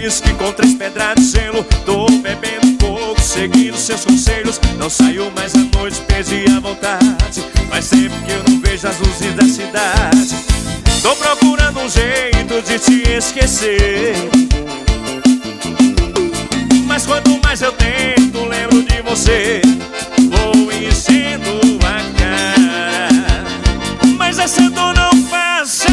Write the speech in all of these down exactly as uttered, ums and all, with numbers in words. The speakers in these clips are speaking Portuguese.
uísque com três pedras de gelo. Tô bebendo pouco, seguindo seus conselhos. Não saio mais à noite, perdi a vontade. Faz tempo que eu não vejo as luzes da cidade. Tô procurando um jeito de te esquecer, mas quanto mais eu tento, lembro de você. Vou enchendo a cara, mas essa dor não passa.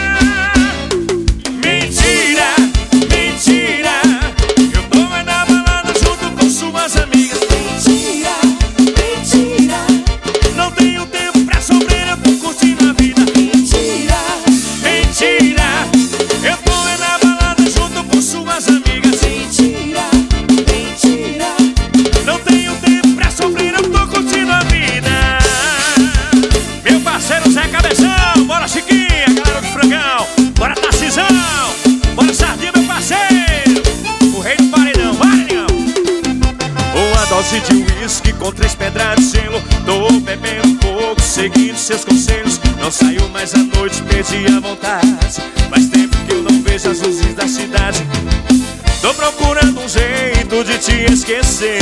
Mentira, mentira, eu tô é na balada junto com suas amigas. Mentira, mentira, não tenho tempo pra sofrer, eu tô curtindo a vida. Mentira, mentira, eu tô é na balada junto com suas amigas. Mentira, mentira, não tenho tempo pra sofrer, eu tô curtindo a vida. Meu parceiro Zé Cabeção, bora Chiquinha, galera do Frangão, bora Tarcisão, bora Sardinha, meu parceiro, o rei do paredão, paredão. Uma dose de uísque com três pedras de gelo. Tô bebendo pouco, seguindo seus conselhos. Não saio mais à noite, perdi a vontade. Faz tempo que eu não vejo as luzes da cidade. Tô procurando um jeito de te esquecer,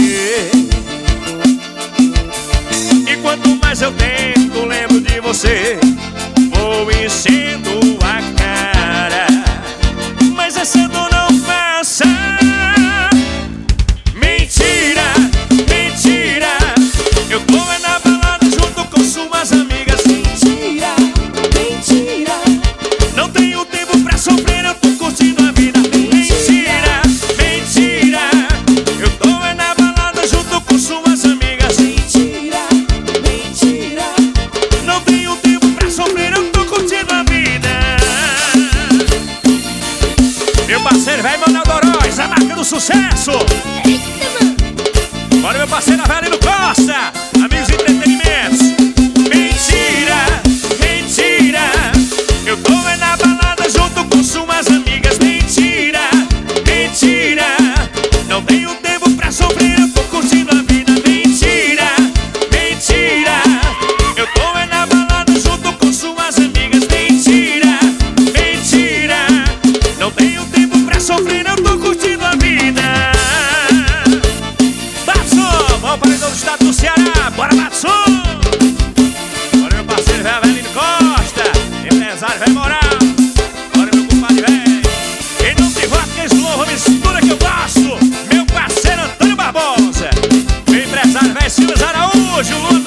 e quanto mais eu tento, lembro de você. Vou enchendo a cara, mas essa dor não passa. Mentira, mentira, eu tô é na balada junto com suas amigas. Mentira, mentira, não tenho tempo pra sofrer, eu tô curtindo a vida. Mentira, mentira, eu tô é na balada junto com suas amigas. Mentira, mentira, não tenho tempo pra sofrer, eu tô curtindo a vida. Meu parceiro vai mandar o Doróis, a marca do sucesso. Bora meu parceiro Avelino Costa, Amigos Entretenimentos. Mentira, mentira, eu tô é na balada junto com suas amigas. Mentira, mentira, não tenho tempo pra sofrer, eu tô curtindo a vida. Mentira, mentira, eu tô é na balada junto com suas amigas. Mentira, mentira, não tenho tempo pra sofrer, eu tô curtindo a vida. Batson, vamos para o estado do Ceará, bora Batson. Bora meu parceiro velho Avelino Costa, empresário velho moral. Bora meu compadre velho, quem não tem voto, quem louva, mistura que eu gosto. Meu parceiro Antônio Barbosa, meu empresário velho Silvio Araújo, Lula